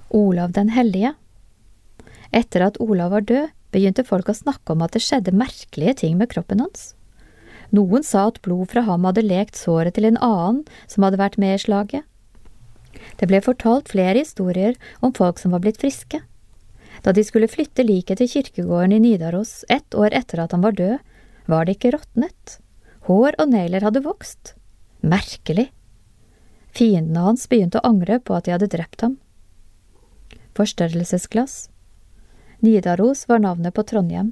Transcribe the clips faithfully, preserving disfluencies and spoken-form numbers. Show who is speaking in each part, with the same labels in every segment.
Speaker 1: Olav den hellige. Etter at Olav var død, begynte folk å snakke om at det skjedde merkelige ting med kroppen hans. Noen sa at blod fra ham hadde lekt såret til en annen som hadde vært med i slaget. Det ble fortalt flere historier om folk som var blitt friske. Da de skulle flytte liket til kirkegården i Nidaros ett år etter at han var død, var det ikke råtnet. Hår og negler hadde vokst. Merkelig. Fiendene hans begynte å angre på at de hadde drept ham. Forstørrelsesglass. Nidaros var navnet på Trondheim.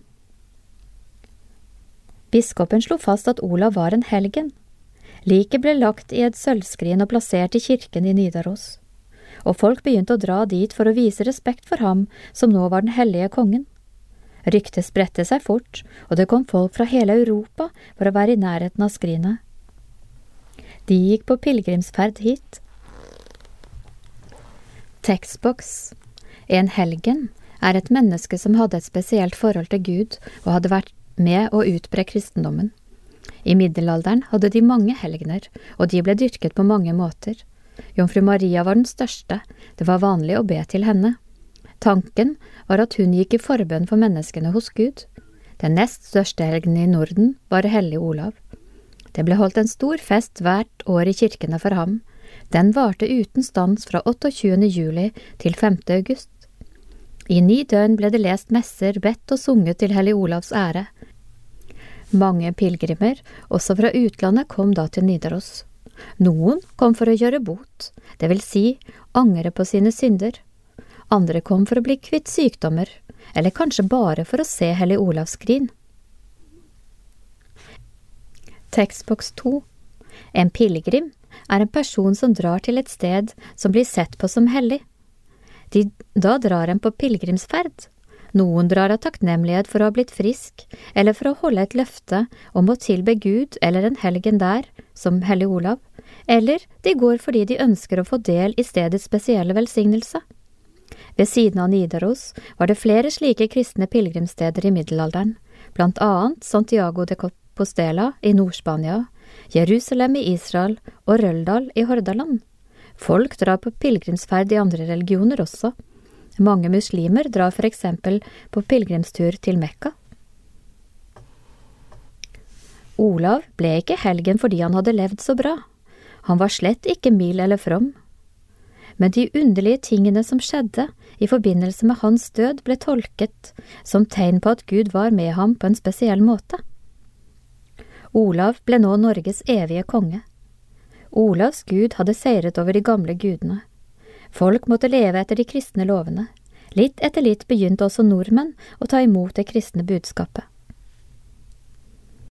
Speaker 1: Biskopen slo fast at Olav var en helgen. Liket ble lagt i et sølvskrin og plassert i kirken i Nidaros. Og folk begynte å dra dit for å vise respekt for ham, som nå var den hellige kongen. Ryktet spredte seg fort, og det kom folk fra hele Europa for å være i nærheten av skrinet. De gikk på pilgrimsferd hit. Tekstboks. En helgen er et menneske som hadde et spesielt forhold til Gud og hadde vært med å utbre kristendommen. I middelalderen hadde de mange helgener, og de ble dyrket på mange måter. Jomfru Maria var den største, det var vanlig å be til henne. Tanken var at hun gikk i forbønn for menneskene hos Gud. Den nest største helgen i Norden var hellig Olav. Det ble holdt en stor fest hvert år i kirkene for ham. Den varte uten stans fra otteogtjuende juli til femte august. I ni døgn ble det lest messer, bedt og sunget til hellig Olavs ære. Mange pilgrimer, også fra utlandet, kom da til Nidaros. Noen kom for å gjøre bot, det vil si angre på sine synder. Andre kom for å bli kvitt sykdommer, eller kanskje bare for å se hellig Olavs skrin. Tekstboks to. En pilgrim er en person som drar til et sted som blir sett på som hellig. De, da drar en på pilgrimsferd. Noen drar av takknemlighet for å ha blitt frisk, eller for å holde et løfte om å tilbe Gud eller en helgen der, som hellig Olav, eller de går fordi de ønsker å få del i stedets spesielle velsignelse. Ved siden av Nidaros var det flere slike kristne pilgrimssteder i middelalderen, blant annet Santiago de Compostela i Nord-Spania, Jerusalem i Israel og Røldal i Hordaland. Folk drar på pilgrimsferd i andre religioner også. Mange muslimer drar for eksempel på pilgrimstur til Mekka. Olav ble ikke helgen fordi han hadde levd så bra. Han var slett ikke mild eller from. Men de underlige tingene som skjedde i forbindelse med hans død ble tolket som tegn på at Gud var med ham på en spesiell måte. Olav ble nå Norges evige konge. Olavs Gud hadde seiret over de gamle gudene. Folk måtte leve etter de kristne lovene. Litt etter litt begynte også nordmenn å ta imot det kristne budskapet.